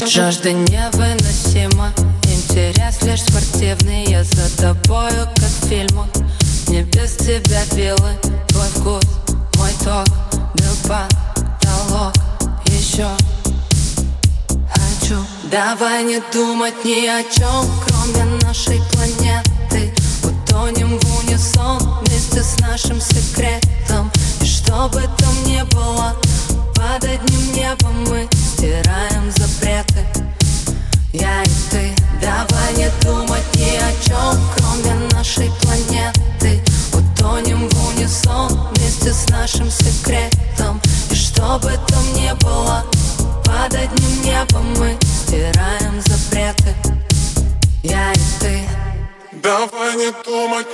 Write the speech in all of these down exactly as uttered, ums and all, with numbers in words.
Жажда невыносима, интерес лишь спортивный. Я за тобою, как в фильмах, не без тебя вилы. Твой вкус, мой ток, бил потолок. Еще хочу. Давай не думать ни о чем, кроме нашей планеты. Утонем в унисон вместе с нашим секретом. И что бы там ни было, под одним небом мы стираем запреты. Я и ты. Давай не думать ни о чем, кроме нашей планеты. Утонем в унисон вместе с нашим секретом. И что бы там ни было, под одним небом мы стираем запреты. Я и ты. Давай не думать.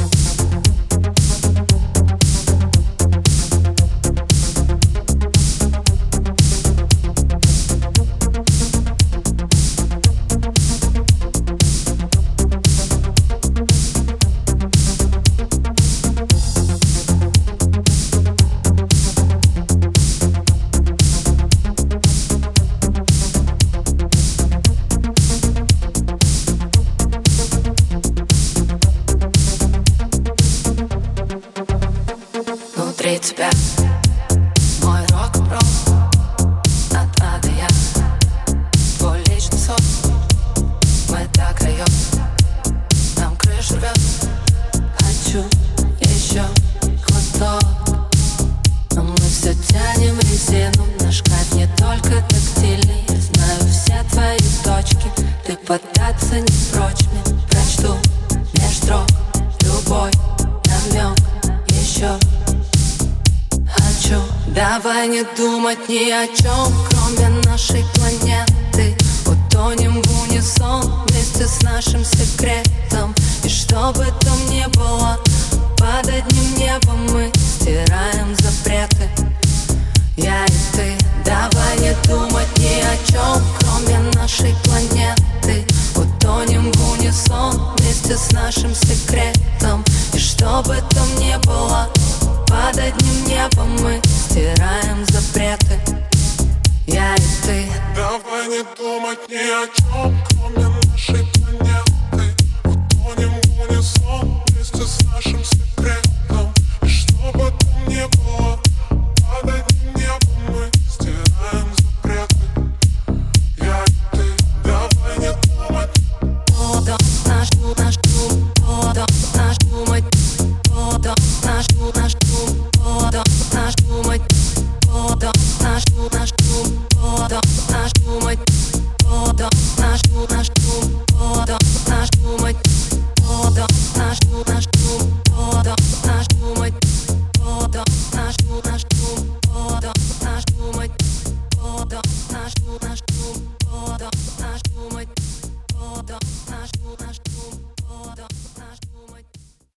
Внутри тебя мой рок-н-ролл от А до Я. Твой личный сон, мы так даем, нам крышу рвет. Хочу еще глоток, но мы все тянем резину. Наш кайф не только тактильный. Я знаю все твои точки, ты пытаться не прочь. Мне прочту меж строк любой намек. Еще хочу. Давай не думать ни о чем, кроме нашей планеты. Утонем в унисон вместе с нашим секретом. И что бы там ни было, под одним небом мы стираем запреты. Я и ты. Давай не думать ни о чем, кроме нашей планеты. Утонем в унисон вместе с нашим секретом. И что бы там ни было, под одним небом мы стираем запреты. Я и ты. Давай не думать ни о чем, кроме нашей